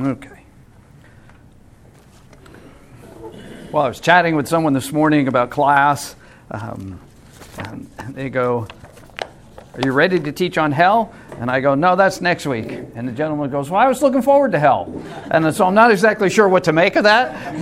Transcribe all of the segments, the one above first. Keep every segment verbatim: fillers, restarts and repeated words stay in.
Okay. Well, I was chatting with someone this morning about class, um, and they go, "Are you ready to teach on hell?" And I go, "No, that's next week." And the gentleman goes, "Well, I was looking forward to hell." And so I'm not exactly sure what to make of that,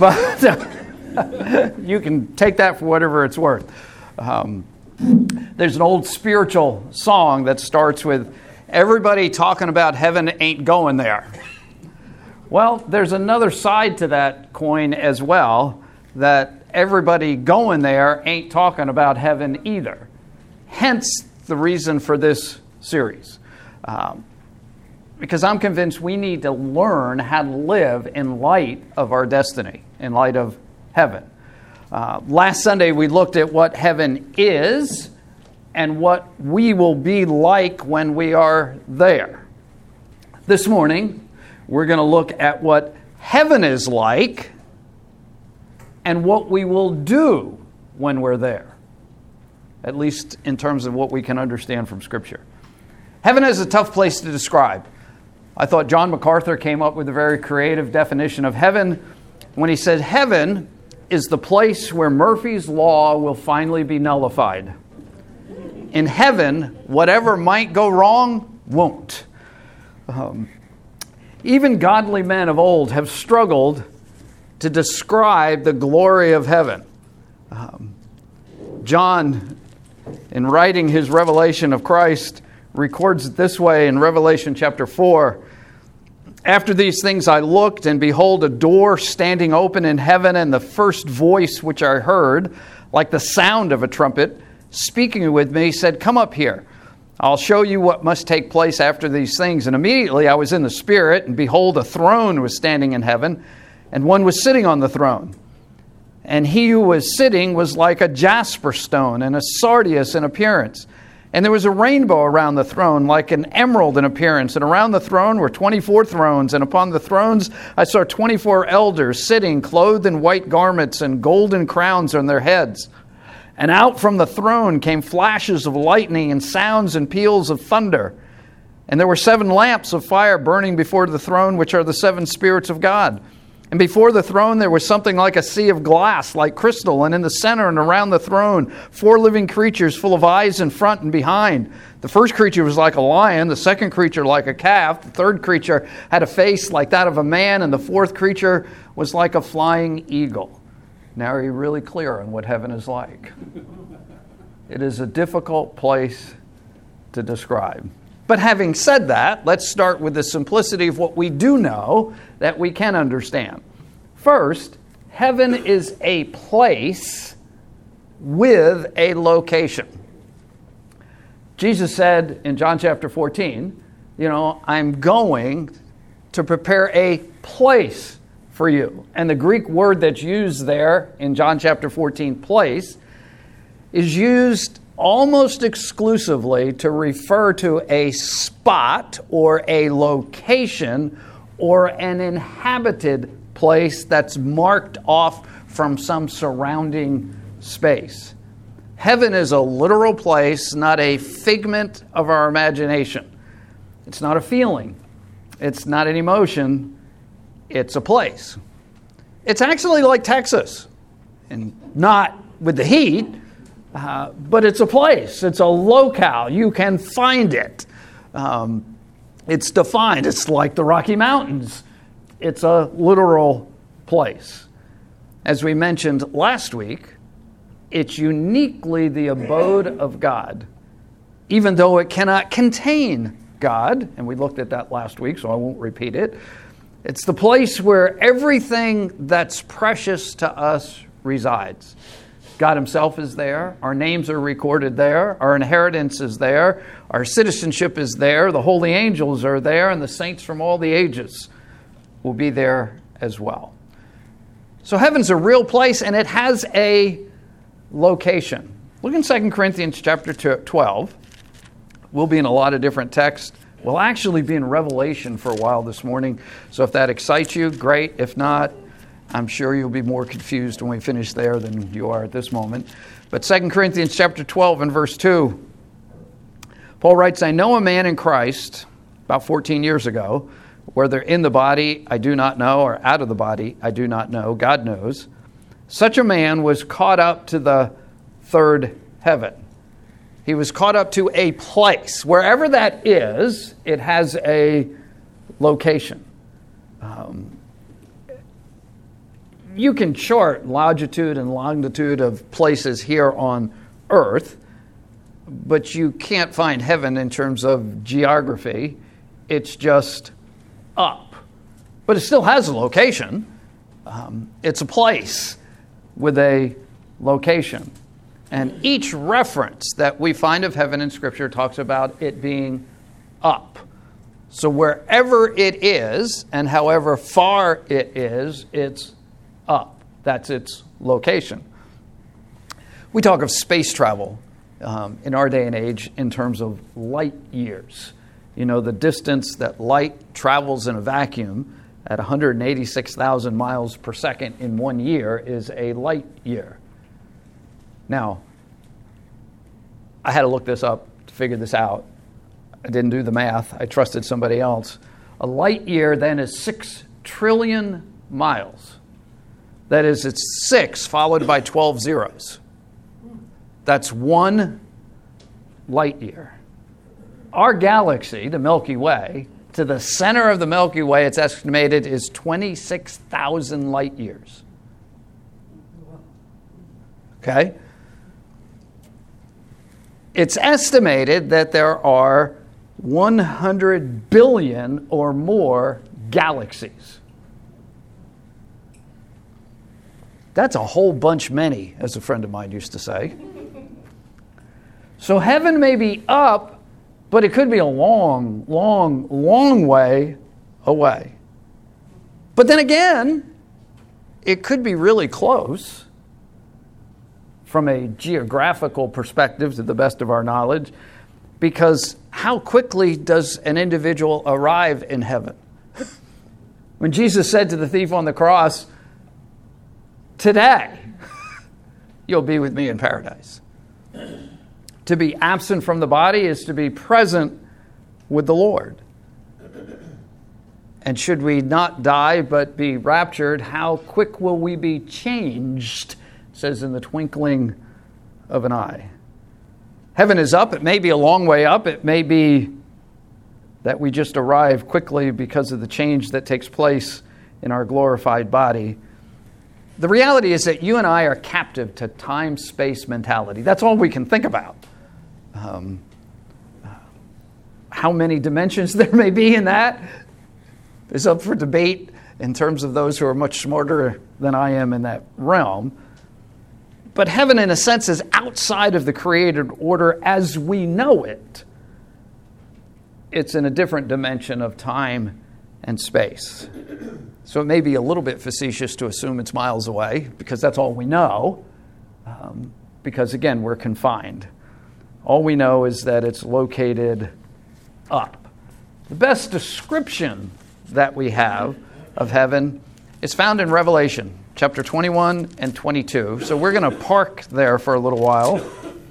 but you can take that for whatever it's worth. Um, there's an old spiritual song that starts with, "Everybody talking about heaven ain't going there." Well, there's another side to that coin as well, that everybody going there ain't talking about heaven either. Hence the reason for this series. Um, because I'm convinced we need to learn how to live in light of our destiny, in light of heaven. Uh, last Sunday we looked at what heaven is and what we will be like when we are there. This morning we're going to look at what heaven is like and what we will do when we're there, at least in terms of what we can understand from Scripture. Heaven is a tough place to describe. I thought John MacArthur came up with a very creative definition of heaven when he said, "Heaven is the place where Murphy's Law will finally be nullified. In heaven, whatever might go wrong won't." Um, even godly men of old have struggled to describe the glory of heaven. Um, John, in writing his revelation of Christ, records it this way in Revelation chapter four. "After these things I looked, and behold, a door standing open in heaven, and the first voice which I heard, like the sound of a trumpet, speaking with me, said, 'Come up here. I'll show you what must take place after these things.' And immediately I was in the Spirit, and behold, a throne was standing in heaven, and one was sitting on the throne. And he who was sitting was like a jasper stone and a sardius in appearance. And there was a rainbow around the throne, like an emerald in appearance. And around the throne were twenty-four thrones. And upon the thrones I saw twenty-four elders sitting, clothed in white garments, and golden crowns on their heads. And out from the throne came flashes of lightning and sounds and peals of thunder. And there were seven lamps of fire burning before the throne, which are the seven spirits of God. And before the throne there was something like a sea of glass, like crystal. And in the center and around the throne, four living creatures full of eyes in front and behind. The first creature was like a lion, the second creature like a calf, the third creature had a face like that of a man, and the fourth creature was like a flying eagle." Now are you really clear on what heaven is like? It is a difficult place to describe. But having said that, let's start with the simplicity of what we do know that we can understand. First, heaven is a place with a location. Jesus said in John chapter fourteen, you know, "I'm going to prepare a place for you." And the Greek word that's used there in John chapter fourteen, place, is used almost exclusively to refer to a spot or a location or an inhabited place that's marked off from some surrounding space. Heaven is a literal place, not a figment of our imagination. It's not a feeling. It's not an emotion. It's a place. It's actually like Texas, and not with the heat, Uh, but it's a place. It's a locale. You can find it. Um, it's defined. It's like the Rocky Mountains. It's a literal place. As we mentioned last week, it's uniquely the abode of God, even though it cannot contain God. And we looked at that last week, so I won't repeat it. It's the place where everything that's precious to us resides. God himself is there. Our names are recorded there. Our inheritance is there. Our citizenship is there. The holy angels are there. And the saints from all the ages will be there as well. So heaven's a real place, and it has a location. Look in Second Corinthians chapter twelve. We'll be in a lot of different texts. We'll actually be in Revelation for a while this morning. So if that excites you, great. If not, I'm sure you'll be more confused when we finish there than you are at this moment. But Second Corinthians chapter twelve and verse two, Paul writes, "I know a man in Christ," about fourteen years ago, Whether in the body, I do not know, or out of the body, I do not know. God knows. Such a man was caught up to the third heaven. He was caught up to a place. Wherever that is, it has a location. Um, you can chart longitude and longitude of places here on Earth, but you can't find heaven in terms of geography. It's just up. But it still has a location. Um, it's a place with a location. And each reference that we find of heaven in Scripture talks about it being up. So wherever it is, and however far it is, it's up. That's its location. We talk of space travel um, in our day and age in terms of light years. You know, the distance that light travels in a vacuum at one hundred eighty-six thousand miles per second in one year is a light year. Now, I had to look this up to figure this out. I didn't do the math. I trusted somebody else. A light year then is six trillion miles. That is, it's six followed by twelve zeros. That's one light year. Our galaxy, the Milky Way, to the center of the Milky Way, it's estimated, is twenty-six thousand light years. Okay? It's estimated that there are one hundred billion or more galaxies. That's a whole bunch many, as a friend of mine used to say. So heaven may be up, but it could be a long, long, long way away. But then again, it could be really close from a geographical perspective, to the best of our knowledge, because how quickly does an individual arrive in heaven? When Jesus said to the thief on the cross, "Today, you'll be with me in paradise." To be absent from the body is to be present with the Lord. And should we not die but be raptured, how quick will we be changed? It says, in the twinkling of an eye. Heaven is up. It may be a long way up. It may be that we just arrive quickly because of the change that takes place in our glorified body. The reality is that you and I are captive to time-space mentality. That's all we can think about. Um, how many dimensions there may be in that is up for debate in terms of those who are much smarter than I am in that realm. But heaven, in a sense, is outside of the created order as we know it. It's in a different dimension of time and space. So it may be a little bit facetious to assume it's miles away, because that's all we know. Um, because, again, we're confined. All we know is that it's located up. The best description that we have of heaven is found in Revelation, chapter twenty-one and twenty-two. So we're going to park there for a little while.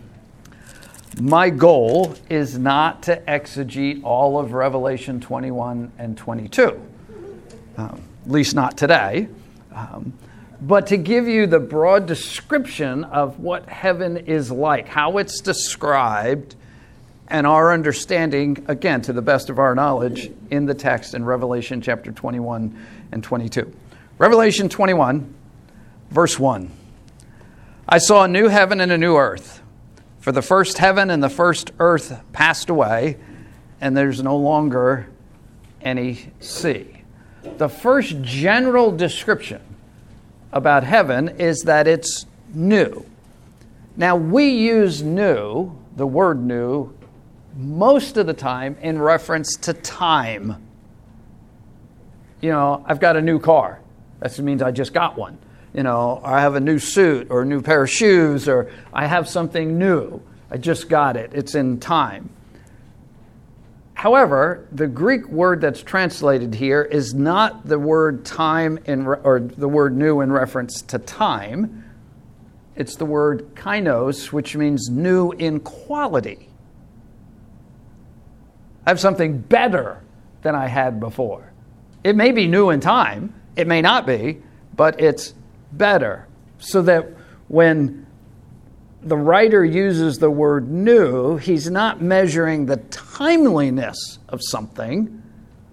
My goal is not to exegete all of Revelation twenty-one and twenty-two, um, at least not today, um, but to give you the broad description of what heaven is like, how it's described, and our understanding, again, to the best of our knowledge, in the text in Revelation chapter twenty-one and twenty-two. Revelation twenty-one, verse one. I saw a new heaven and a new earth, for the first heaven and the first earth passed away, and there's no longer any sea. The first general description about heaven is that it's new. Now, we use new, the word new, most of the time in reference to time. You know, I've got a new car. That means I just got one. You know, or I have a new suit or a new pair of shoes, or I have something new. I just got it. It's in time. However, the Greek word that's translated here is not the word time in re- or the word new in reference to time. It's the word kainos, which means new in quality. I have something better than I had before. It may be new in time, it may not be, but it's better. So that when the writer uses the word new, he's not measuring the timeliness of something.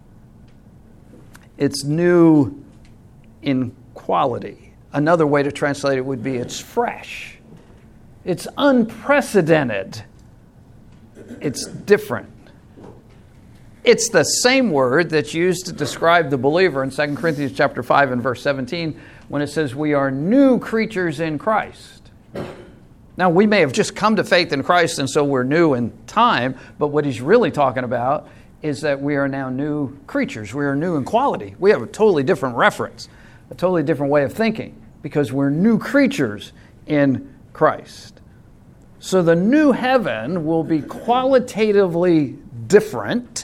It's new in quality. Another way to translate it would be it's fresh. It's unprecedented. It's different. It's the same word that's used to describe the believer in Second Corinthians chapter five and verse seventeen when it says we are new creatures in Christ. Now, we may have just come to faith in Christ and so we're new in time, but what he's really talking about is that we are now new creatures. We are new in quality. We have a totally different reference, a totally different way of thinking because we're new creatures in Christ. So the new heaven will be qualitatively different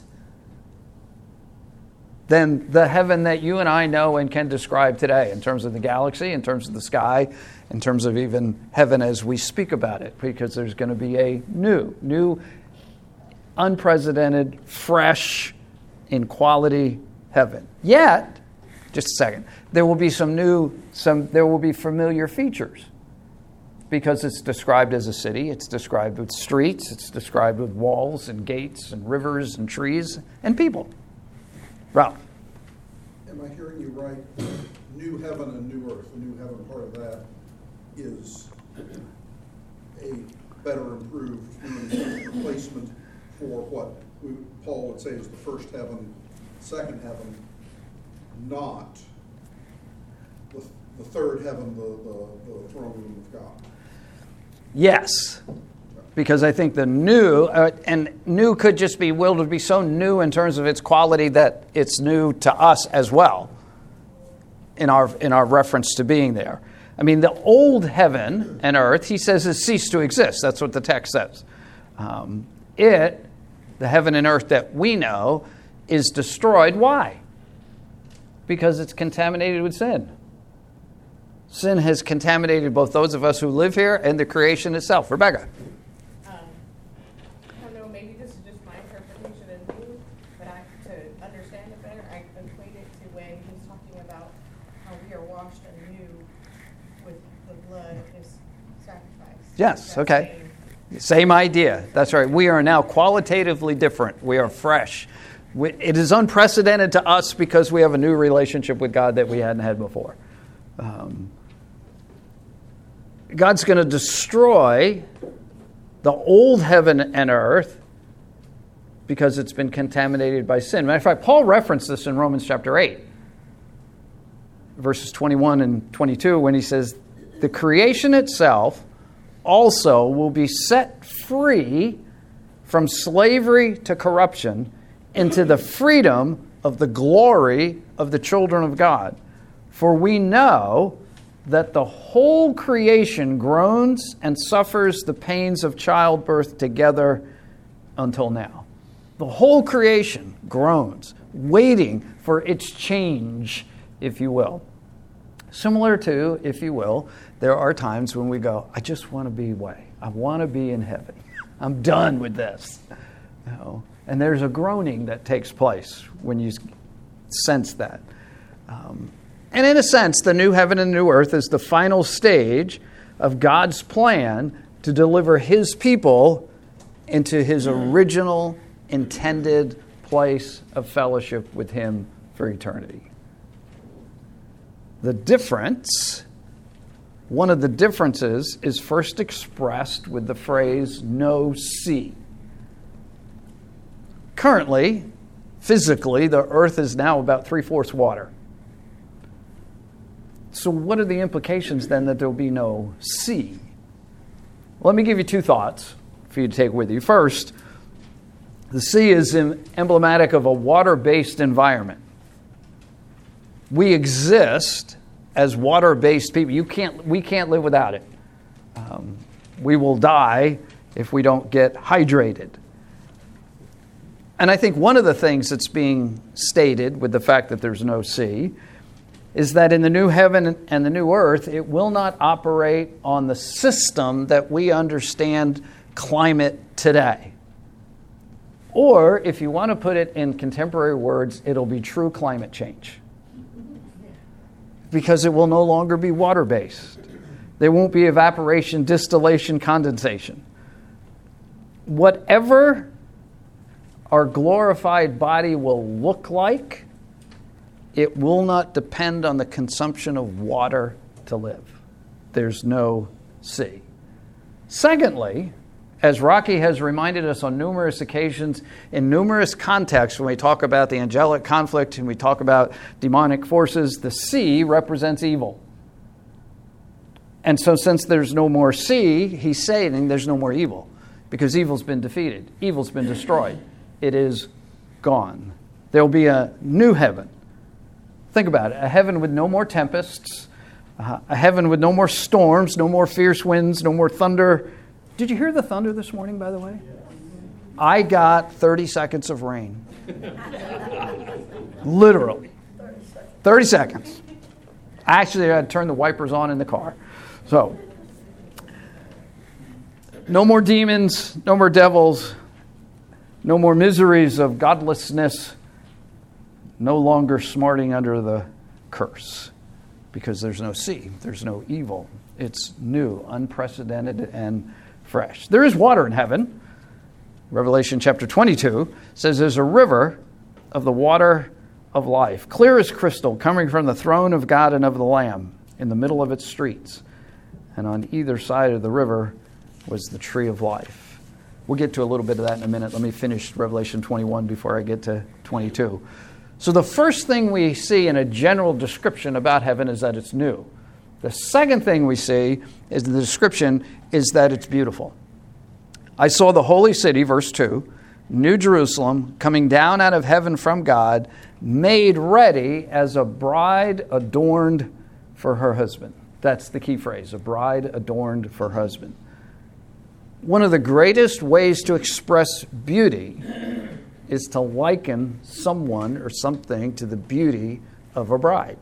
than the heaven that you and I know and can describe today in terms of the galaxy, in terms of the sky, in terms of even heaven as we speak about it, because there's going to be a new, new, unprecedented, fresh, in quality heaven. Yet, just a second, there will be some new, some there will be familiar features because it's described as a city, it's described with streets, it's described with walls and gates and rivers and trees and people. Ralph. Am I hearing you right? New heaven and new earth. The new heaven part of that is a better improved replacement for what we, Paul would say is the first heaven, second heaven, not the, the third heaven, the, the, the throne room of God. Yes. Because I think the new, uh, and new could just be willed to be so new in terms of its quality that it's new to us as well in our in our reference to being there. I mean, the old heaven and earth, he says, has ceased to exist. That's what the text says. Um, it, the heaven and earth that we know, is destroyed. Why? Because it's contaminated with sin. Sin has contaminated both those of us who live here and the creation itself. Rebecca. Yes, okay. Same idea. That's right. We are now qualitatively different. We are fresh. We, it is unprecedented to us because we have a new relationship with God that we hadn't had before. Um, God's going to destroy the old heaven and earth because it's been contaminated by sin. Matter of fact, Paul referenced this in Romans chapter eight, verses twenty-one and twenty-two, when he says, the creation itself also will be set free from slavery to corruption into the freedom of the glory of the children of God. For we know that the whole creation groans and suffers the pains of childbirth together until now. The whole creation groans, waiting for its change, if you will. Similar to, if you will, there are times when we go, I just want to be away. I want to be in heaven. I'm done with this. You know? And there's a groaning that takes place when you sense that. Um, and in a sense, the new heaven and new earth is the final stage of God's plan to deliver his people into his original intended place of fellowship with him for eternity. The difference, one of the differences, is first expressed with the phrase, no sea. Currently, physically, the earth is now about three-fourths water. So what are the implications then that there will be no sea? Let me give you two thoughts for you to take with you. First, the sea is emblematic of a water-based environment. We exist as water-based people. You can't, we can't live without it. Um, we will die if we don't get hydrated. And I think one of the things that's being stated with the fact that there's no sea is that in the new heaven and the new earth, it will not operate on the system that we understand climate today. Or, if you want to put it in contemporary words, it'll be true climate change. Because it will no longer be water-based. There won't be evaporation, distillation, condensation. Whatever our glorified body will look like, it will not depend on the consumption of water to live. There's no sea. Secondly, as Rocky has reminded us on numerous occasions, in numerous contexts, when we talk about the angelic conflict and we talk about demonic forces, the sea represents evil. And so since there's no more sea, he's saying there's no more evil, because evil's been defeated. Evil's been destroyed. It is gone. There'll be a new heaven. Think about it. A heaven with no more tempests, uh, a heaven with no more storms, no more fierce winds, no more thunder. Did you hear the thunder this morning, by the way? I got thirty seconds of rain. Literally. thirty seconds. Actually, I had to turn the wipers on in the car. So, no more demons, no more devils, no more miseries of godlessness, no longer smarting under the curse, because there's no sea, there's no evil. It's new, unprecedented, and fresh. There is water in heaven. Revelation chapter twenty-two says there's a river of the water of life, clear as crystal, coming from the throne of God and of the Lamb in the middle of its streets. And on either side of the river was the tree of life. We'll get to a little bit of that in a minute. Let me finish Revelation twenty-one before I get to twenty-two. So the first thing we see in a general description about heaven is that it's new. The second thing we see is the description is that it's beautiful. I saw the holy city, verse two, New Jerusalem, coming down out of heaven from God, made ready as a bride adorned for her husband. That's the key phrase, a bride adorned for her husband. One of the greatest ways to express beauty is to liken someone or something to the beauty of a bride.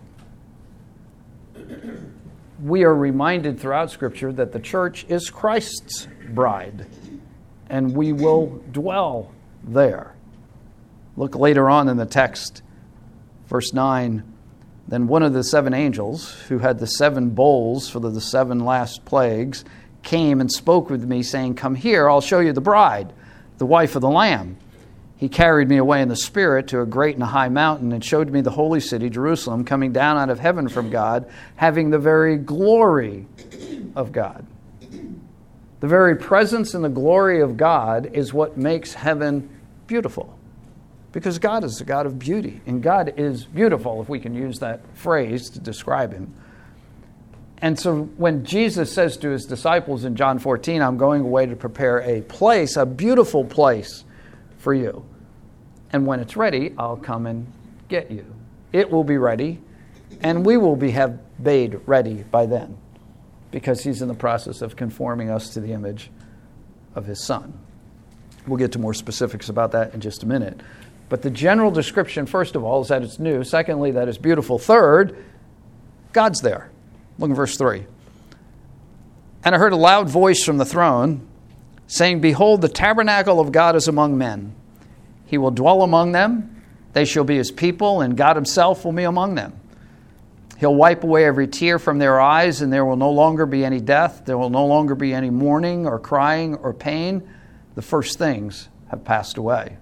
We are reminded throughout Scripture that the church is Christ's bride, and we will dwell there. Look later on in the text, verse nine. Then one of the seven angels, who had the seven bowls for the seven last plagues, came and spoke with me, saying, "Come here, I'll show you the bride, the wife of the Lamb." He carried me away in the Spirit to a great and high mountain and showed me the holy city, Jerusalem, coming down out of heaven from God, having the very glory of God. The very presence and the glory of God is what makes heaven beautiful. Because God is a God of beauty, and God is beautiful, if we can use that phrase to describe him. And so when Jesus says to his disciples in John fourteen, "I'm going away to prepare a place, a beautiful place for you. And when it's ready, I'll come and get you." It will be ready, and we will be have made ready by then, because he's in the process of conforming us to the image of his Son. We'll get to more specifics about that in just a minute. But the general description, first of all, is that it's new. Secondly, that it's beautiful. Third, God's there. Look at verse three. "And I heard a loud voice from the throne saying, 'Behold, the tabernacle of God is among men. He will dwell among them. They shall be his people, and God himself will be among them. He'll wipe away every tear from their eyes, and there will no longer be any death. There will no longer be any mourning or crying or pain. The first things have passed away.'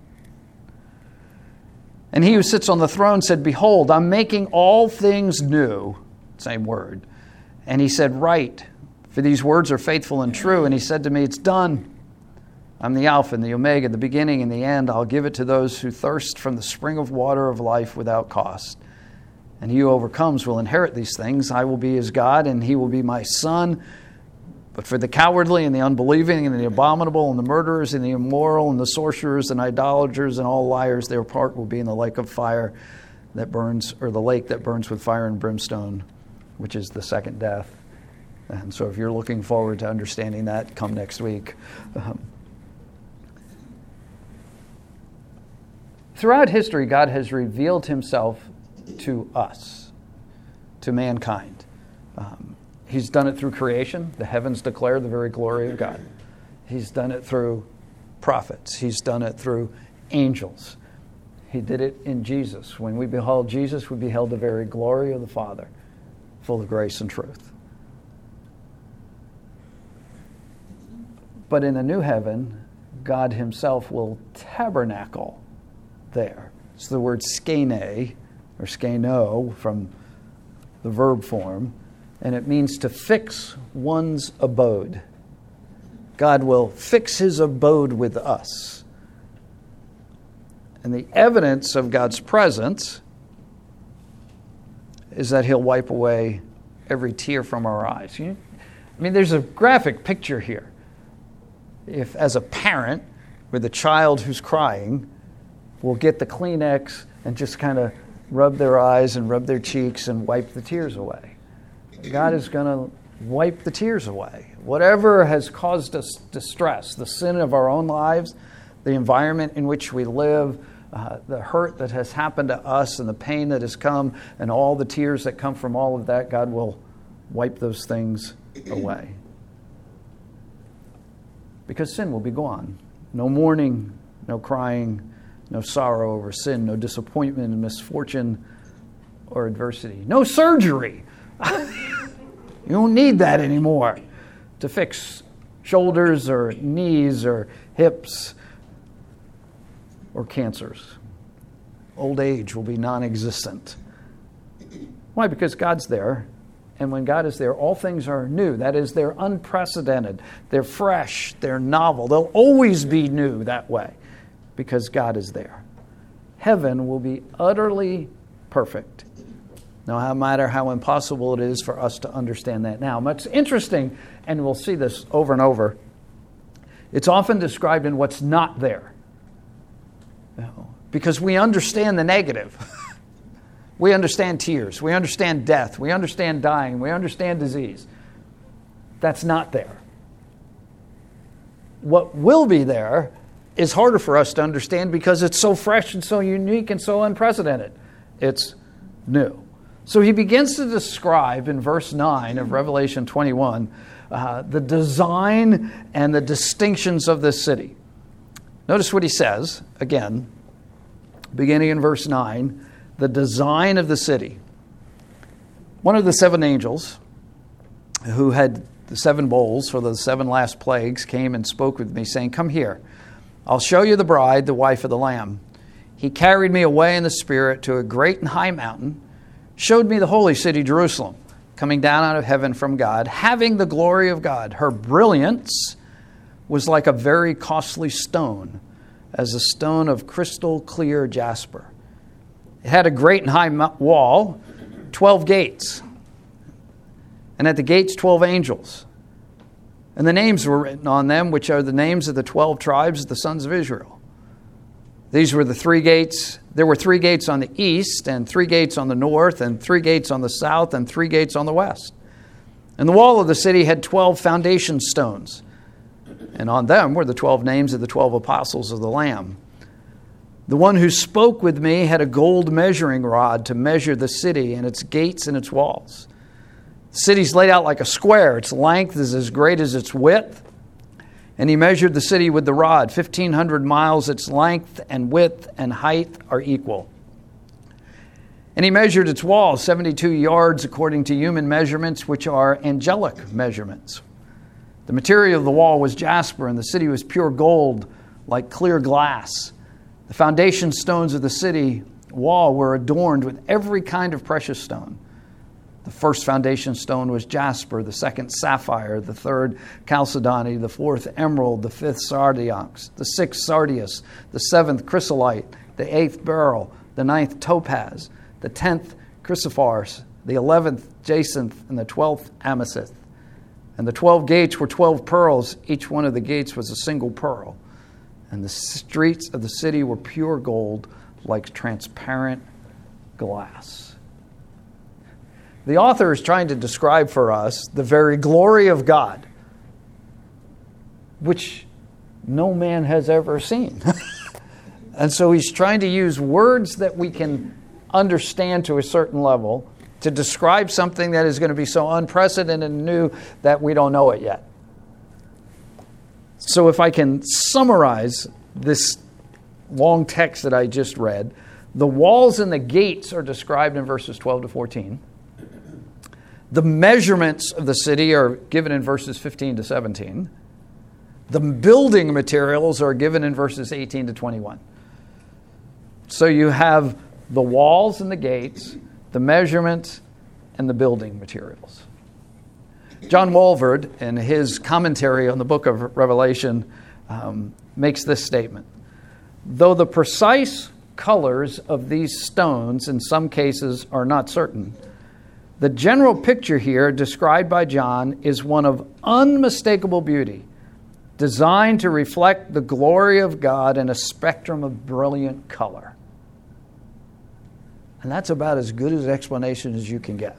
And he who sits on the throne said, 'Behold, I'm making all things new.'" Same word. "And he said, 'Write, for these words are faithful and true.' And he said to me, 'It's done. I'm the Alpha and the Omega, the beginning and the end. I'll give it to those who thirst from the spring of water of life without cost. And he who overcomes will inherit these things. I will be his God, and he will be my son. But for the cowardly and the unbelieving and the abominable and the murderers and the immoral and the sorcerers and idolaters and all liars, their part will be in the lake of fire that burns, or the lake that burns with fire and brimstone, which is the second death." And so if you're looking forward to understanding that, come next week. Um, throughout history, God has revealed himself to us, to mankind. Um, He's done it through creation. The heavens declare the very glory of God. He's done it through prophets. He's done it through angels. He did it in Jesus. When we beheld Jesus, we beheld the very glory of the Father, full of grace and truth. But in a new heaven, God himself will tabernacle there. It's the word skene, or skeno, from the verb form, and it means to fix one's abode. God will fix his abode with us. And the evidence of God's presence is that he'll wipe away every tear from our eyes. You, I mean, there's a graphic picture here. If, as a parent with a child who's crying, we'll get the Kleenex and just kind of rub their eyes and rub their cheeks and wipe the tears away. God is going to wipe the tears away. Whatever has caused us distress, the sin of our own lives, the environment in which we live, uh, the hurt that has happened to us and the pain that has come and all the tears that come from all of that, God will wipe those things away. Because sin will be gone. No mourning, no crying, no sorrow over sin, no disappointment and misfortune or adversity. No surgery. You don't need that anymore to fix shoulders or knees or hips or cancers. Old age will be non-existent. Why? Because God's there. And when God is there, all things are new. That is, they're unprecedented. They're fresh. They're novel. They'll always be new that way because God is there. Heaven will be utterly perfect. No matter how impossible it is for us to understand that now. What's interesting, and we'll see this over and over, it's often described in what's not there. You know, because we understand the negative. We understand tears. We understand death. We understand dying. We understand disease. That's not there. What will be there is harder for us to understand because it's so fresh and so unique and so unprecedented. It's new. So he begins to describe in verse nine of Revelation twenty-one uh, the design and the distinctions of this city. Notice what he says, again, beginning in verse nine, the design of the city. One of the seven angels who had the seven bowls for the seven last plagues came and spoke with me, saying, "Come here, I'll show you the bride, the wife of the Lamb." He carried me away in the Spirit to a great and high mountain, showed me the holy city, Jerusalem, coming down out of heaven from God, having the glory of God. Her brilliance was like a very costly stone, as a stone of crystal clear jasper. It had a great and high wall, twelve gates, and at the gates twelve angels. And the names were written on them, which are the names of the twelve tribes of the sons of Israel. These were the three gates. There were three gates on the east, and three gates on the north, and three gates on the south, and three gates on the west. And the wall of the city had twelve foundation stones, and on them were the twelve names of the twelve apostles of the Lamb. The one who spoke with me had a gold measuring rod to measure the city and its gates and its walls. The city's laid out like a square. Its length is as great as its width. And he measured the city with the rod. fifteen hundred miles, its length and width and height are equal. And he measured its walls, seventy-two yards according to human measurements, which are angelic measurements. The material of the wall was jasper, and the city was pure gold, like clear glass. The foundation stones of the city wall were adorned with every kind of precious stone. The first foundation stone was jasper, the second sapphire, the third chalcedony, the fourth emerald, the fifth sardonyx, the sixth sardius, the seventh chrysolite, the eighth beryl, the ninth topaz, the tenth chrysoprase, the eleventh jacinth, and the twelfth amethyst. And the twelve gates were twelve pearls. Each one of the gates was a single pearl. And the streets of the city were pure gold, like transparent glass. The author is trying to describe for us the very glory of God, which no man has ever seen. And so he's trying to use words that we can understand to a certain level to describe something that is going to be so unprecedented and new that we don't know it yet. So if I can summarize this long text that I just read. The walls and the gates are described in verses twelve to fourteen. The measurements of the city are given in verses fifteen to seventeen. The building materials are given in verses eighteen to twenty-one. So you have the walls and the gates, the measurements, and the building materials. John Walvoord, in his commentary on the book of Revelation, um, makes this statement. Though the precise colors of these stones in some cases are not certain, the general picture here described by John is one of unmistakable beauty, designed to reflect the glory of God in a spectrum of brilliant color. And that's about as good an explanation as you can get.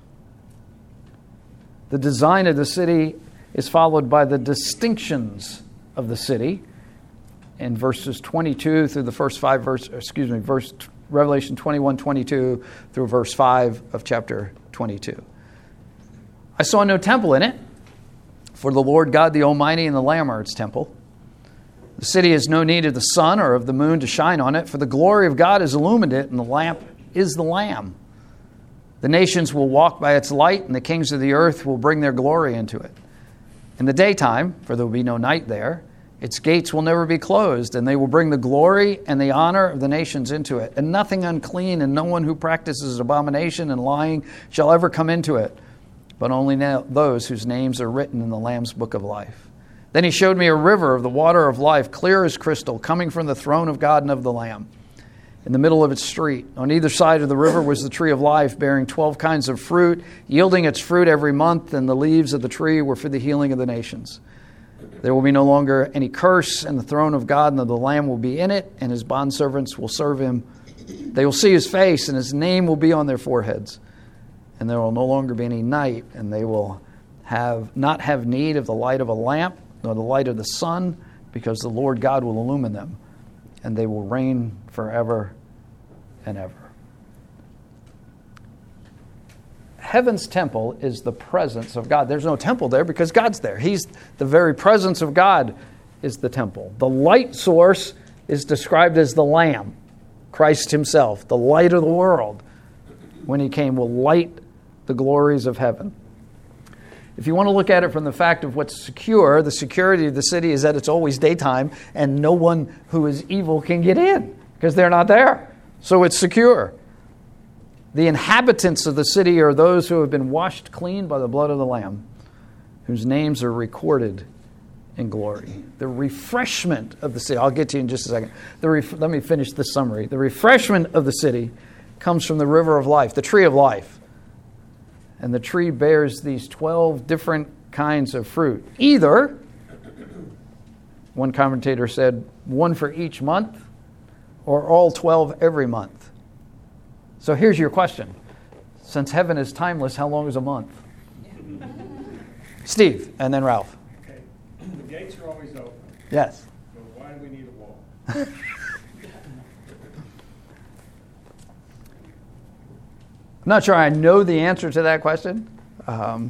The design of the city is followed by the distinctions of the city in verses twenty-two through the first five verses, excuse me, verse Revelation twenty-one, twenty-two through verse five of chapter twenty-two. I saw no temple in it, for the Lord God the Almighty and the Lamb are its temple. The city has no need of the sun or of the moon to shine on it, for the glory of God has illumined it, and the lamp is the Lamb. The nations will walk by its light, and the kings of the earth will bring their glory into it. In the daytime, for there will be no night there, its gates will never be closed, and they will bring the glory and the honor of the nations into it. And nothing unclean and no one who practices abomination and lying shall ever come into it, but only now those whose names are written in the Lamb's book of life. Then he showed me a river of the water of life, clear as crystal, coming from the throne of God and of the Lamb. In the middle of its street, on either side of the river, was the tree of life, bearing twelve kinds of fruit, yielding its fruit every month, and the leaves of the tree were for the healing of the nations. There will be no longer any curse, and the throne of God and of the Lamb will be in it, and his bondservants will serve him. They will see his face, and his name will be on their foreheads. And there will no longer be any night, and they will have not have need of the light of a lamp, nor the light of the sun, because the Lord God will illumine them, and they will reign forever and ever. Heaven's temple is the presence of God. There's no temple there because God's there. He's the very presence of God is the temple. The light source is described as the Lamb, Christ himself, the light of the world, when he came, will light the glories of heaven. If you want to look at it from the fact of what's secure, the security of the city is that it's always daytime and no one who is evil can get in because they're not there. So it's secure. The inhabitants of the city are those who have been washed clean by the blood of the Lamb, whose names are recorded in glory. The refreshment of the city, I'll get to you in just a second. The ref, let me finish this summary. The refreshment of the city comes from the river of life, the tree of life. And the tree bears these twelve different kinds of fruit. Either, one commentator said, one for each month, or all twelve every month. So here's your question. Since heaven is timeless, how long is a month? Steve, and then Ralph. Okay. The gates are always open. Yes. So why do we need a wall? I'm not sure I know the answer to that question. Um,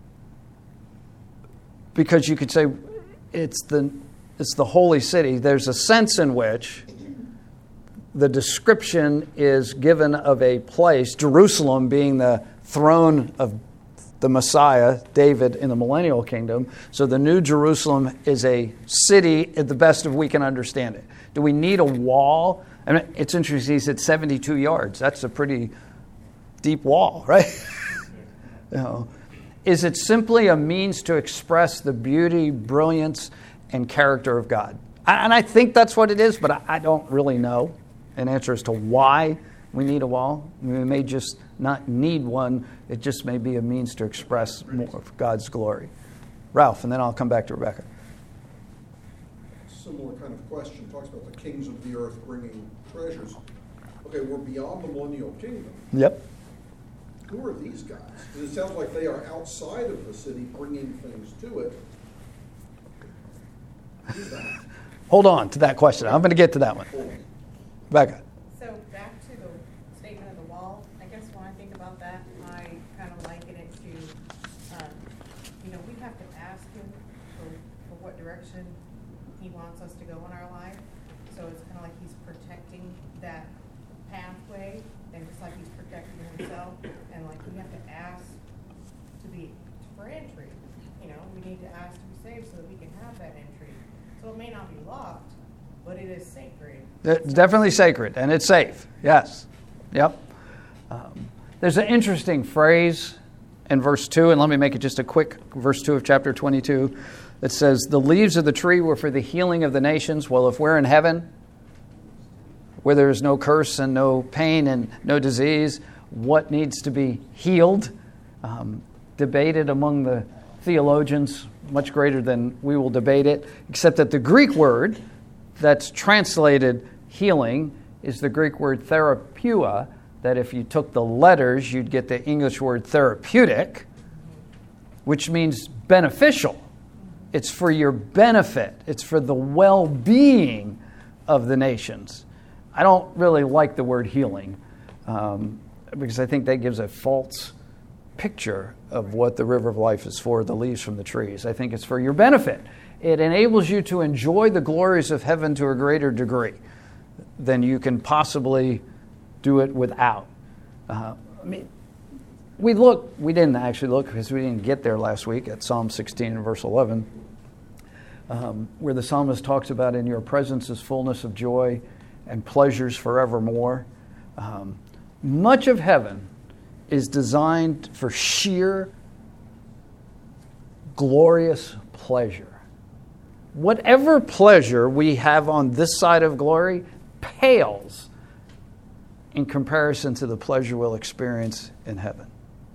because you could say it's the it's the holy city. There's a sense in which the description is given of a place, Jerusalem being the throne of the Messiah, David, in the millennial kingdom. So the New Jerusalem is a city at the best of we can understand it. Do we need a wall? I mean, it's interesting, he said seventy-two yards. That's a pretty deep wall, right? You know, is it simply a means to express the beauty, brilliance, and character of God? And I think that's what it is, but I don't really know an answer as to why we need a wall. We may just not need one. It just may be a means to express more of God's glory. Ralph, and then I'll come back to Rebecca. Similar kind of question. Talks about the kings of the earth bringing treasures. Okay, we're beyond the millennial kingdom. Yep. Who are these guys? Because it sounds like they are outside of the city bringing things to it. Who's that? Hold on to that question. I'm going to get to that one. Rebecca. So back to the statement of the wall, I guess when I think about that, I kind of liken it to, um, you know, we have to ask him for, for what direction he wants us to go in our life. So it's kind of like he's protecting that pathway, and just like he's protecting himself. And like we have to ask to be for entry. You know, we need to ask to be saved so that we can have that entry. So it may not be locked, but it is sacred. It's definitely sacred, and it's safe. Yes. Yep. Um, there's an interesting phrase in verse two, and let me make it just a quick verse two of chapter twenty-two. It says, the leaves of the tree were for the healing of the nations. Well, if we're in heaven, where there is no curse and no pain and no disease, what needs to be healed? Um, debated among the theologians, much greater than we will debate it, except that the Greek word that's translated healing is the Greek word therapeua, that if you took the letters, you'd get the English word therapeutic, which means beneficial. It's for your benefit. It's for the well-being of the nations. I don't really like the word healing um, because I think that gives a false picture of what the river of life is for, the leaves from the trees. I think it's for your benefit. It enables you to enjoy the glories of heaven to a greater degree than you can possibly do it without. Uh, I mean, we look, we didn't actually look because we didn't get there last week at Psalm sixteen and verse eleven, um, where the psalmist talks about in your presence is fullness of joy and pleasures forevermore. Um, much of heaven is designed for sheer, glorious pleasure. Whatever pleasure we have on this side of glory pales in comparison to the pleasure we'll experience in heaven.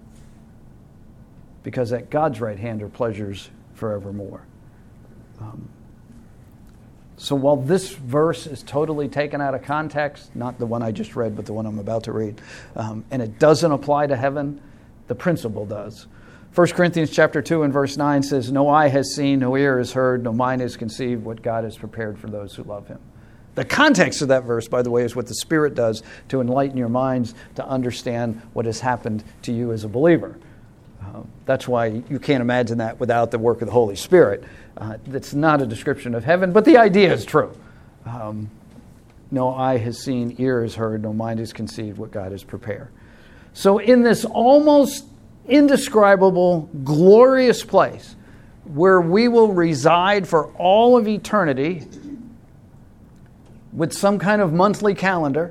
Because at God's right hand are pleasures forevermore. Um, so while this verse is totally taken out of context, not the one I just read, but the one I'm about to read, um, and it doesn't apply to heaven, the principle does. First Corinthians chapter two and verse nine says, no eye has seen, no ear has heard, no mind has conceived what God has prepared for those who love him. The context of that verse, by the way, is what the Spirit does to enlighten your minds to understand what has happened to you as a believer. Uh, that's why you can't imagine that without the work of the Holy Spirit. Uh, it's not a description of heaven, but the idea is true. Um, no eye has seen, ear has heard, no mind has conceived what God has prepared. So in this almost indescribable, glorious place where we will reside for all of eternity with some kind of monthly calendar.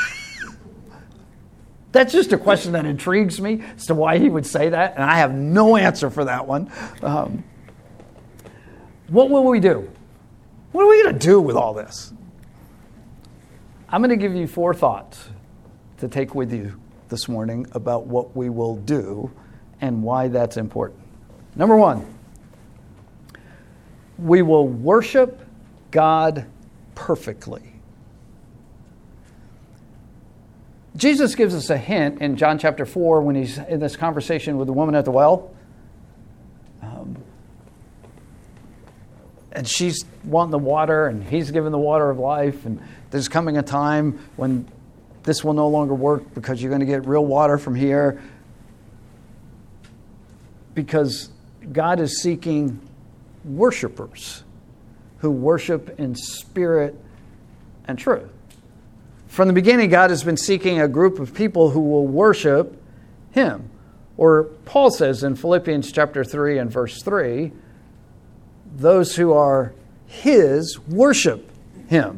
That's just a question that intrigues me as to why he would say that, and I have no answer for that one. Um, what will we do? What are we going to do with all this? I'm going to give you four thoughts to take with you this morning about what we will do and why that's important. Number one, we will worship God perfectly. Jesus gives us a hint in John chapter four when he's in this conversation with the woman at the well. Um, and she's wanting the water, and he's giving the water of life. And there's coming a time when this will no longer work because you're going to get real water from here. Because God is seeking worshipers who worship in spirit and truth. From the beginning, God has been seeking a group of people who will worship him. Or Paul says in Philippians chapter three and verse three, those who are his worship him.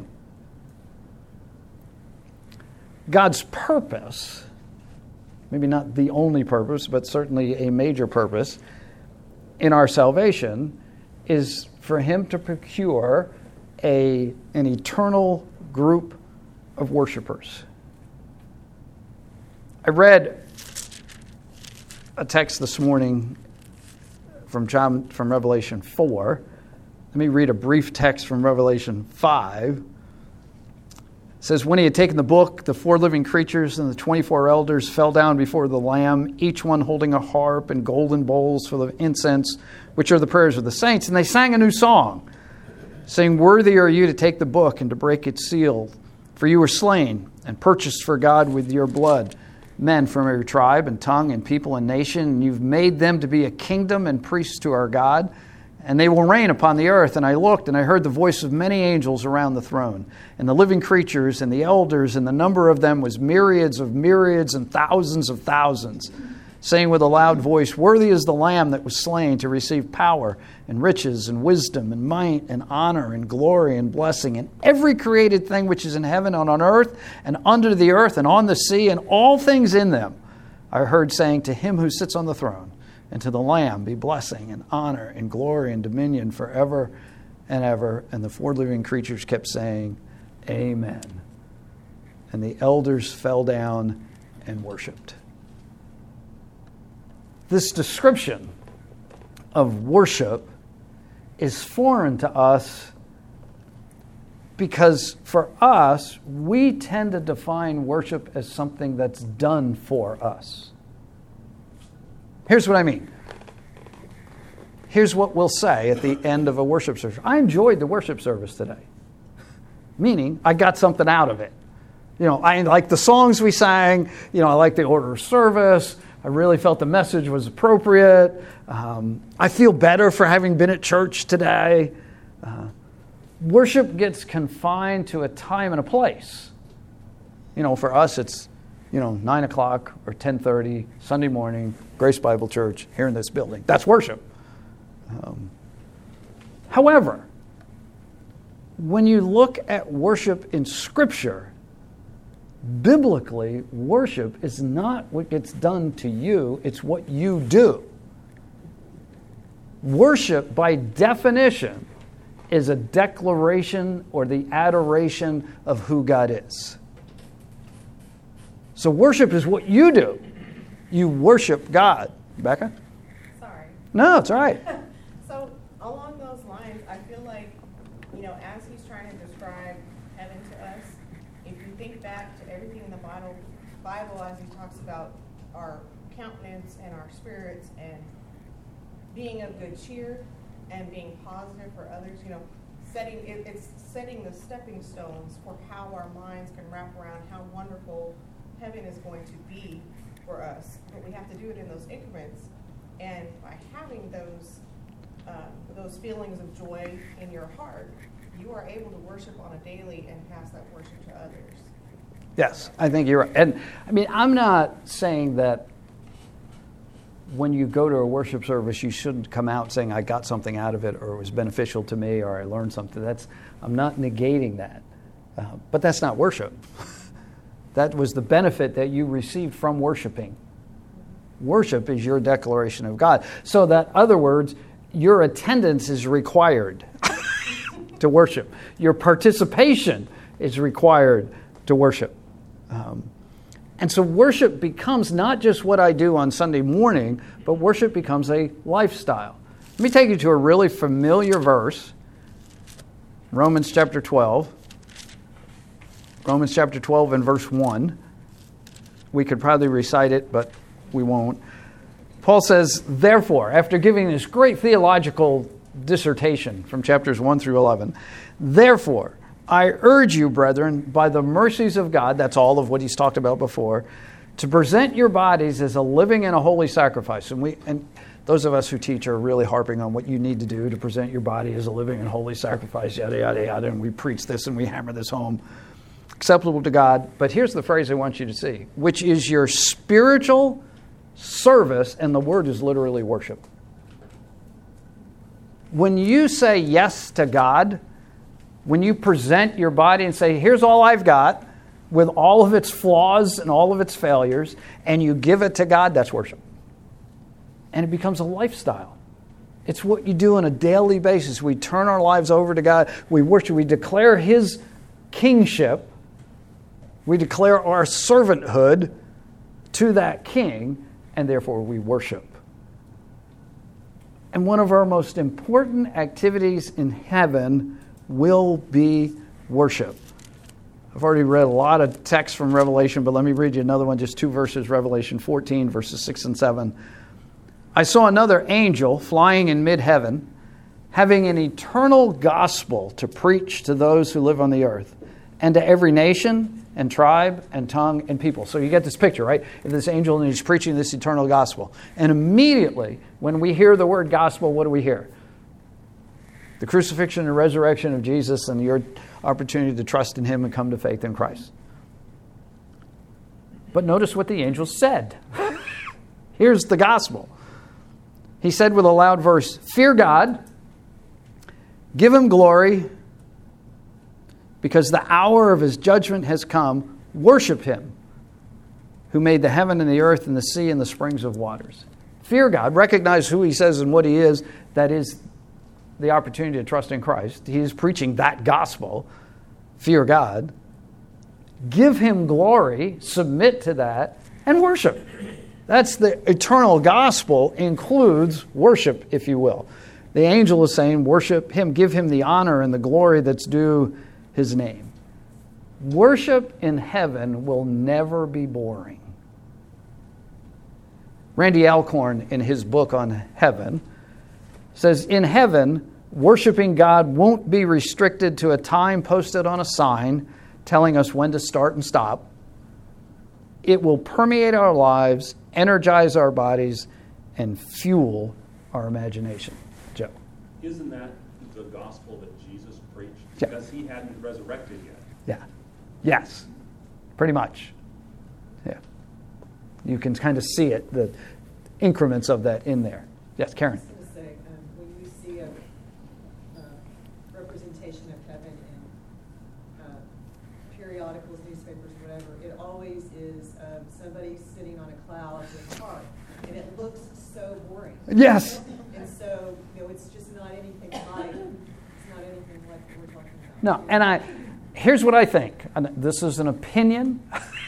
God's purpose, maybe not the only purpose, but certainly a major purpose in our salvation, is for him to procure a, an eternal group of worshipers. I read a text this morning from John from Revelation four. Let me read a brief text from Revelation five. It says, when he had taken the book, the four living creatures and the twenty-four elders fell down before the Lamb, each one holding a harp and golden bowls full of incense, which are the prayers of the saints. And they sang a new song, saying, worthy are you to take the book and to break its seal. For you were slain and purchased for God with your blood men from every tribe and tongue and people and nation. And you've made them to be a kingdom and priests to our God. and they will reign upon the earth. And I looked, and I heard the voice of many angels around the throne, and the living creatures, and the elders, and the number of them was myriads of myriads and thousands of thousands, saying with a loud voice, Worthy is the Lamb that was slain to receive power and riches and wisdom and might and honor and glory and blessing, and every created thing which is in heaven and on earth and under the earth and on the sea and all things in them. I heard saying, To him who sits on the throne and to the Lamb be blessing and honor and glory and dominion forever and ever. And the four living creatures kept saying, Amen. And the elders fell down and worshiped. This description of worship is foreign to us because for us, we tend to define worship as something that's done for us. Here's what I mean. Here's what we'll say at the end of a worship service. I enjoyed the worship service today. Meaning, I got something out of it. You know, I like the songs we sang. You know, I like the order of service. I really felt the message was appropriate. Um, I feel better for having been at church today. Uh, worship gets confined to a time and a place. You know, for us, it's, you know, nine o'clock or ten thirty, Sunday morning, Grace Bible Church, here in this building. That's worship. Um, however, when you look at worship in Scripture, biblically, worship is not what gets done to you, it's what you do. Worship, by definition, is a declaration or the adoration of who God is. So worship is what you do. You worship God. Becca? Sorry. No, it's all right. So along those lines, I feel like, you know, as he's trying to describe heaven to us, if you think back to everything in the Bible, Bible as he talks about our countenance and our spirits and being of good cheer and being positive for others, you know, setting it, it's setting the stepping stones for how our minds can wrap around how wonderful heaven is going to be for us. But we have to do it in those increments, and by having those uh, those feelings of joy in your heart, you are able to worship on a daily and pass that worship to others. Yes, I think you're right. And I mean, I'm not saying that when you go to a worship service, you shouldn't come out saying, I got something out of it, or it was beneficial to me, or I learned something. That's I'm not negating that. Uh, but that's not worship. That was the benefit that you received from worshiping. Worship is your declaration of God. So that, other words, your attendance is required to worship. Your participation is required to worship. Um, and so worship becomes not just what I do on Sunday morning, but worship becomes a lifestyle. Let me take you to a really familiar verse, Romans chapter twelve. Romans chapter twelve and verse one. We could probably recite it, but we won't. Paul says, therefore, after giving this great theological dissertation from chapters one through eleven, therefore, I urge you, brethren, by the mercies of God, that's all of what he's talked about before, to present your bodies as a living and a holy sacrifice. And we and those of us who teach are really harping on what you need to do to present your body as a living and holy sacrifice, yada, yada, yada, and we preach this and we hammer this home. Acceptable to God. But here's the phrase I want you to see, which is your spiritual service, and the word is literally worship. When you say yes to God, when you present your body and say, here's all I've got, with all of its flaws and all of its failures, and you give it to God, that's worship. And it becomes a lifestyle. It's what you do on a daily basis. We turn our lives over to God. We worship. We declare His kingship. We declare our servanthood to that king, and therefore we worship. And one of our most important activities in heaven will be worship. I've already read a lot of text from Revelation, but let me read you another one, just two verses, Revelation fourteen, verses six and seven. I saw another angel flying in mid-heaven, having an eternal gospel to preach to those who live on the earth, and to every nation and tribe and tongue and people. So you get this picture, right? If this angel and he's preaching this eternal gospel. And immediately, when we hear the word gospel, what do we hear? The crucifixion and resurrection of Jesus and your opportunity to trust in him and come to faith in Christ. But notice what the angel said. Here's the gospel. He said with a loud voice, "Fear God, give him glory, because the hour of his judgment has come. Worship him, who made the heaven and the earth and the sea and the springs of waters." Fear God. Recognize who he says and what he is. That is the opportunity to trust in Christ. He is preaching that gospel. Fear God. Give him glory. Submit to that. And worship. That's the eternal gospel, includes worship, if you will. The angel is saying, worship him. Give him the honor and the glory that's due his name. Worship in heaven will never be boring. Randy Alcorn, in his book on heaven, says, in heaven, worshiping God won't be restricted to a time posted on a sign telling us when to start and stop. It will permeate our lives, energize our bodies, and fuel our imagination. Joe. Isn't that the gospel that Jesus preached? Yeah. Because he hadn't resurrected yet. Yeah. Yes. Pretty much. Yeah. You can kind of see it, the increments of that in there. Yes, Karen. I was going to say, um, when you see a uh, representation of heaven in uh, periodicals, newspapers, whatever, it always is um, somebody sitting on a cloud with a harp, and it looks so boring. Yes. And so, you know, it's just not anything like, it's not anything like what we're talking about. No, and I, here's what I think. And this is an opinion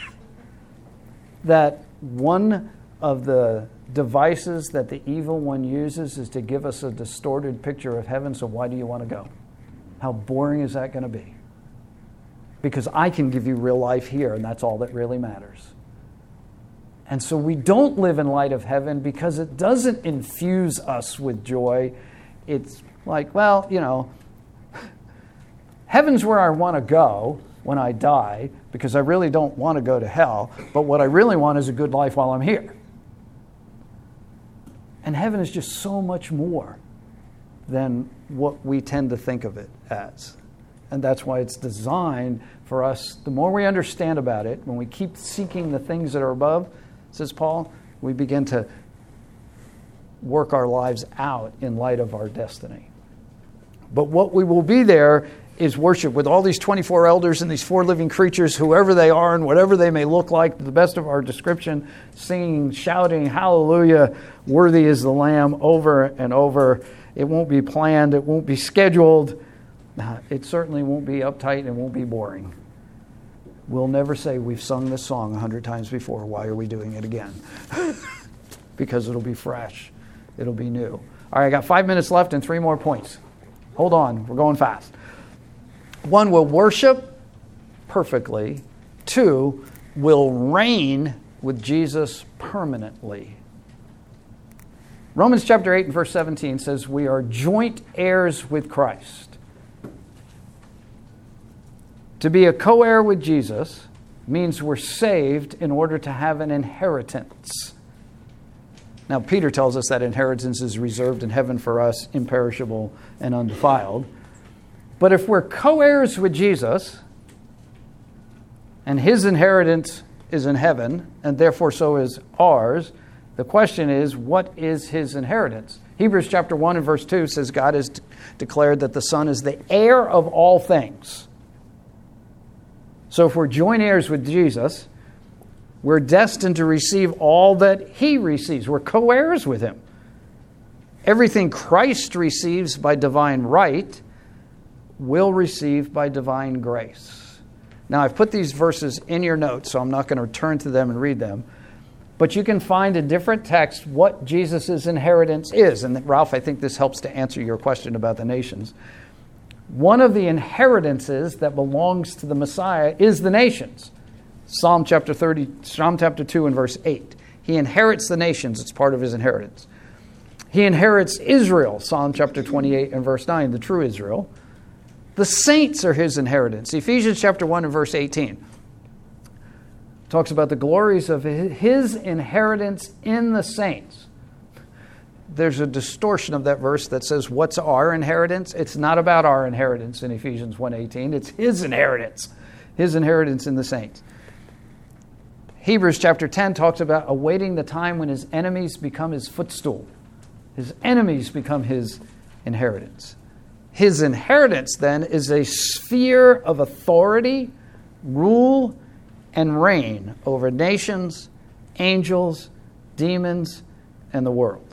that one of the devices that the evil one uses is to give us a distorted picture of heaven. So why do you want to go? How boring is that going to be? Because I can give you real life here, and that's all that really matters. And so we don't live in light of heaven because it doesn't infuse us with joy. It's like, well, you know, heaven's where I want to go when I die, because I really don't want to go to hell, but what I really want is a good life while I'm here. And heaven is just so much more than what we tend to think of it as. And that's why it's designed for us. The more we understand about it, when we keep seeking the things that are above, says Paul, we begin to work our lives out in light of our destiny. But what we will be there is worship with all these twenty-four elders and these four living creatures, whoever they are and whatever they may look like, to the best of our description, singing, shouting, hallelujah, worthy is the Lamb, over and over. It won't be planned. It won't be scheduled. It certainly won't be uptight and won't be boring. We'll never say we've sung this song a hundred times before. Why are we doing it again? Because it'll be fresh. It'll be new. All right, I got five minutes left and three more points. Hold on. We're going fast. One, will worship perfectly. Two, will reign with Jesus permanently. Romans chapter eight and verse seventeen says we are joint heirs with Christ. To be a co-heir with Jesus means we're saved in order to have an inheritance. Now, Peter tells us that inheritance is reserved in heaven for us, imperishable and undefiled. But if we're co-heirs with Jesus, and his inheritance is in heaven, and therefore so is ours, the question is, what is his inheritance? Hebrews chapter one and verse two says God has d- declared that the Son is the heir of all things. So if we're joint heirs with Jesus, we're destined to receive all that he receives. We're co-heirs with him. Everything Christ receives by divine right will receive by divine grace. Now, I've put these verses in your notes, so I'm not going to turn to them and read them. But you can find in different texts what Jesus' inheritance is. And Ralph, I think this helps to answer your question about the nations. One of the inheritances that belongs to the Messiah is the nations. Psalm chapter thirty, Psalm chapter two and verse eight. He inherits the nations. It's part of his inheritance. He inherits Israel. Psalm chapter twenty-eight and verse nine, the true Israel. The saints are his inheritance. Ephesians chapter one and verse eighteen talks about the glories of his inheritance in the saints. there's a distortion of that verse that says, what's our inheritance? It's not about our inheritance in Ephesians one eighteen. It's his inheritance. His inheritance in the saints. Hebrews chapter ten talks about awaiting the time when his enemies become his footstool. His enemies become his inheritance. His inheritance, then, is a sphere of authority, rule, and reign over nations, angels, demons, and the world.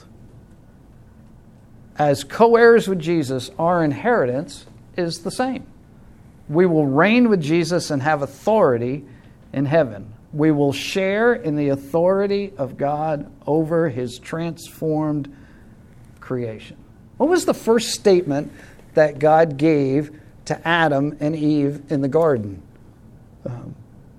As co-heirs with Jesus, our inheritance is the same. We will reign with Jesus and have authority in heaven. We will share in the authority of God over his transformed creation. What was the first statement that God gave to Adam and Eve in the garden? Um,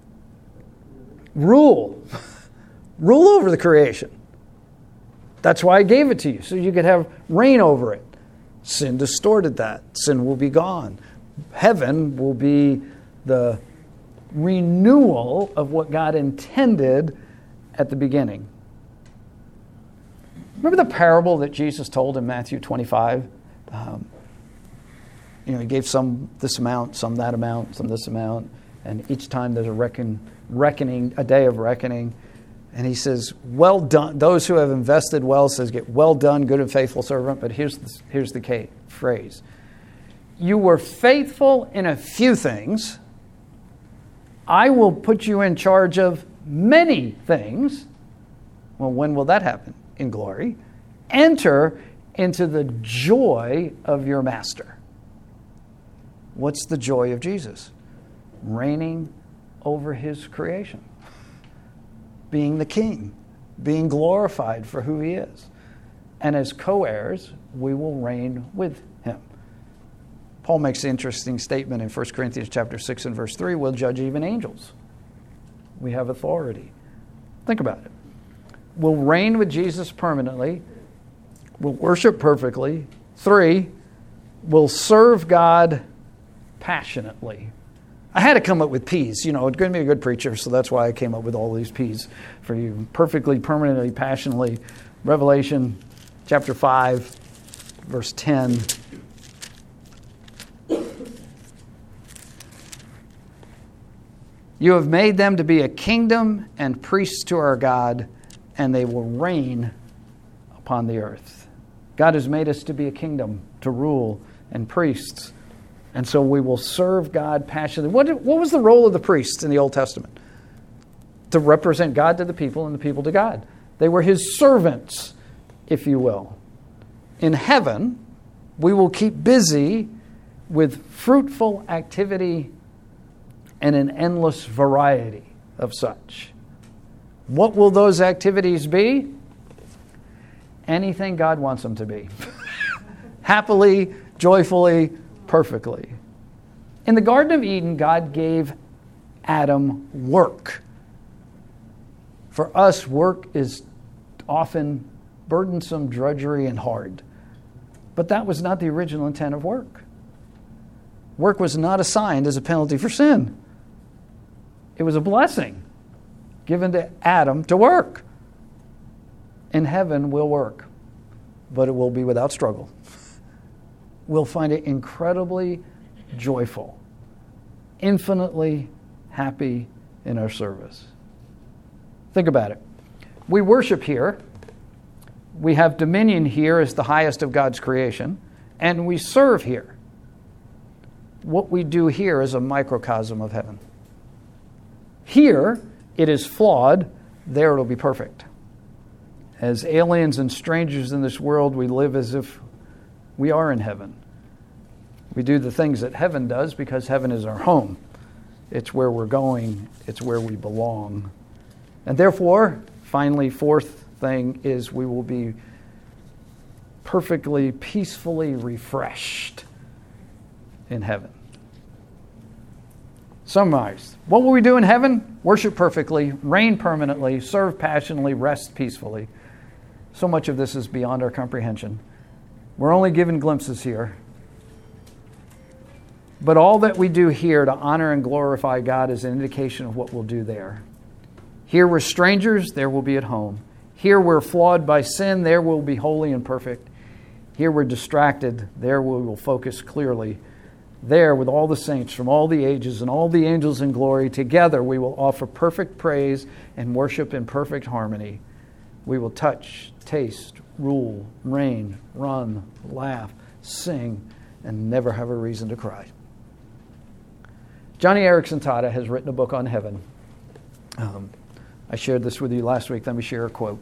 rule. Rule over the creation. That's why I gave it to you, so you could have reign over it. Sin distorted that. Sin will be gone. Heaven will be the renewal of what God intended at the beginning. Remember the parable that Jesus told in Matthew twenty-five? Um, you know, he gave some this amount, some that amount, some this amount, and each time there's a reckon, reckoning, a day of reckoning. And he says, well done. Those who have invested well, says, get well done, good and faithful servant. But here's the, here's the key phrase. You were faithful in a few things. I will put you in charge of many things. Well, when will that happen? In glory. Enter into the joy of your master. What's the joy of Jesus? Reigning over his creation. Being the king. Being glorified for who he is. And as co-heirs, we will reign with him. Paul makes an interesting statement in First Corinthians chapter six and verse three. We'll judge even angels. We have authority. Think about it. We'll reign with Jesus permanently. We'll worship perfectly. Three, we'll serve God passionately. I had to come up with P's. You know, it's going to be a good preacher, so that's why I came up with all these P's for you. Perfectly, permanently, passionately. Revelation chapter five, verse ten. You have made them to be a kingdom and priests to our God, and they will reign upon the earth. God has made us to be a kingdom, to rule, and priests. And so we will serve God passionately. What, what was the role of the priests in the Old Testament? To represent God to the people and the people to God. They were his servants, if you will. In heaven, we will keep busy with fruitful activity and an endless variety of such. What will those activities be? Anything God wants them to be. Happily, joyfully, perfectly. In the Garden of Eden, God gave Adam work. For us, work is often burdensome, drudgery, and hard. But that was not the original intent of work. Work was not assigned as a penalty for sin. It was a blessing given to Adam to work. In heaven, we'll work, but it will be without struggle. We'll find it incredibly joyful, infinitely happy in our service. Think about it. We worship here. We have dominion here as the highest of God's creation, and we serve here. What we do here is a microcosm of heaven. Here, it is flawed. There, it'll be perfect. As aliens and strangers in this world, we live as if we are in heaven. We do the things that heaven does because heaven is our home. It's where we're going. It's where we belong. And therefore, finally, fourth thing is we will be perfectly, peacefully refreshed in heaven. Summarized. What will we do in heaven? Worship perfectly, reign permanently, serve passionately, rest peacefully. So much of this is beyond our comprehension. We're only given glimpses here. But all that we do here to honor and glorify God is an indication of what we'll do there. Here we're strangers, there we'll be at home. Here we're flawed by sin, there we'll be holy and perfect. Here we're distracted, there we will focus clearly. There, with all the saints from all the ages and all the angels in glory, together we will offer perfect praise and worship in perfect harmony. We will touch, taste, rule, reign, run, laugh, sing, and never have a reason to cry. Johnny Erickson Tada has written a book on heaven. Um, I shared this with you last week. Let me share a quote.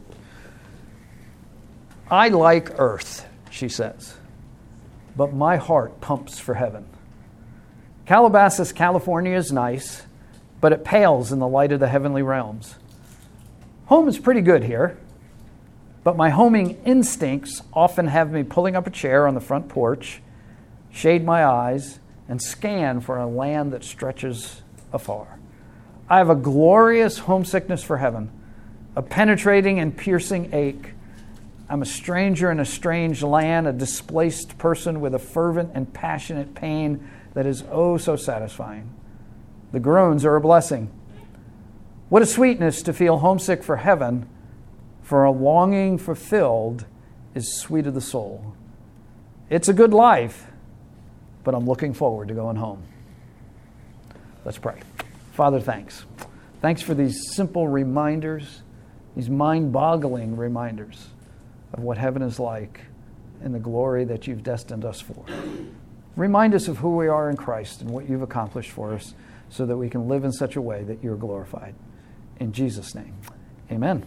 I like earth, she says, but my heart pumps for heaven. Calabasas, California is nice, but it pales in the light of the heavenly realms. Home is pretty good here, but my homing instincts often have me pulling up a chair on the front porch, shade my eyes, and scan for a land that stretches afar. I have a glorious homesickness for heaven, a penetrating and piercing ache. I'm a stranger in a strange land, a displaced person with a fervent and passionate pain that is oh so satisfying. The groans are a blessing. What a sweetness to feel homesick for heaven, for a longing fulfilled is sweet of the soul. It's a good life, but I'm looking forward to going home. Let's pray. Father, thanks. Thanks for these simple reminders, these mind-boggling reminders of what heaven is like and the glory that you've destined us for. Remind us of who we are in Christ and what you've accomplished for us so that we can live in such a way that you're glorified. In Jesus' name, amen.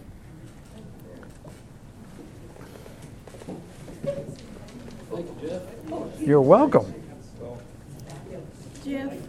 You're welcome. Jeff.